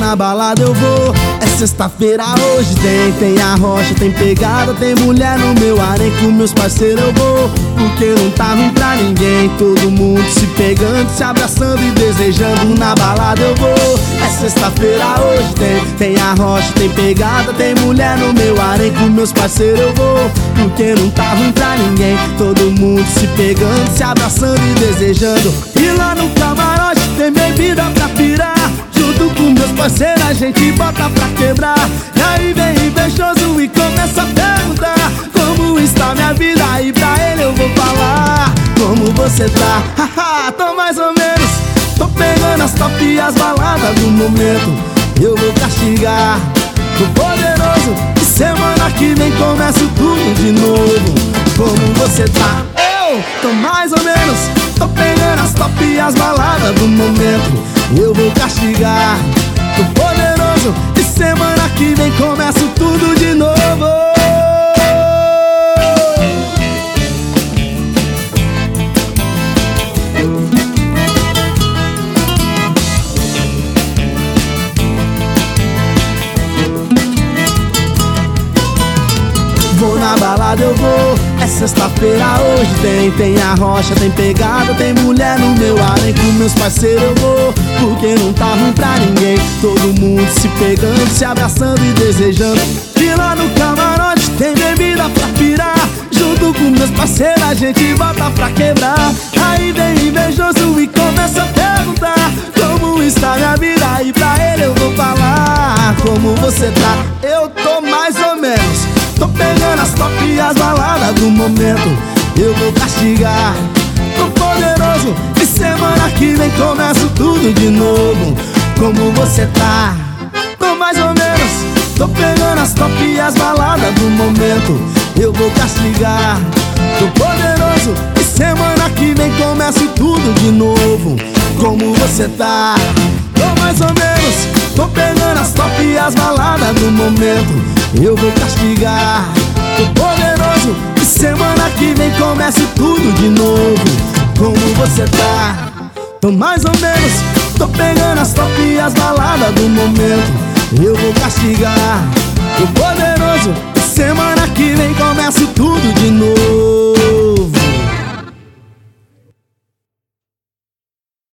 na balada eu vou. É sexta-feira hoje, tem arrocha, tem pegada, tem mulher no meu harém. Com meus parceiros eu vou, porque não tá ruim pra ninguém. Todo mundo se pegando, se abraçando e desejando. Na balada eu vou. É sexta-feira hoje, tem arrocha, tem pegada, tem mulher no meu harém. Com meus parceiros eu vou, porque não tá ruim pra ninguém. Todo mundo se pegando, se abraçando e desejando. E lá no camarote tem bebida pra pirar. Junto com meus parceiros a gente bota pra quebrar. E aí vem invejoso e começa a perguntar como está minha vida, e pra ele eu vou falar: como você tá? Haha, tô mais ou menos. Tô pegando as top e as baladas do momento. Eu vou castigar, tô poderoso. E semana que vem começo tudo de novo. Como você tá? Eu tô mais ou menos. Tô pegando as top e as baladas do momento. Eu vou castigar, tô poderoso. E semana que vem começo tudo de novo. Vou na balada eu vou. É sexta-feira hoje, tem arrocha, tem pegada, tem mulher no meu harém. Com meus parceiros eu vou, porque não tá ruim pra ninguém. Todo mundo se pegando, se abraçando e desejando. E lá no camarote tem bebida pra pirar. Junto com meus parceiros a gente bota pra quebrar. Aí vem invejoso e começa a perguntar como está minha vida, e pra ele eu vou falar: como você tá? Eu tô mais ou menos. Tô pegando as top e as baladas do momento. Eu vou castigar, tô poderoso. E semana que vem começo tudo de novo. Como você tá? Tô mais ou menos. Tô pegando as top e as baladas do momento. Eu vou castigar, tô poderoso. E semana que vem começo tudo de novo. Como você tá? Tô mais ou menos. Tô pegando as top e as baladas do momento. Eu vou castigar, tô poderoso. E semana que vem começo tudo de novo. Como você tá? Tô mais ou menos. Tô pegando as top e as baladas do momento. Eu vou castigar, tô poderoso. E semana que vem começo tudo de novo.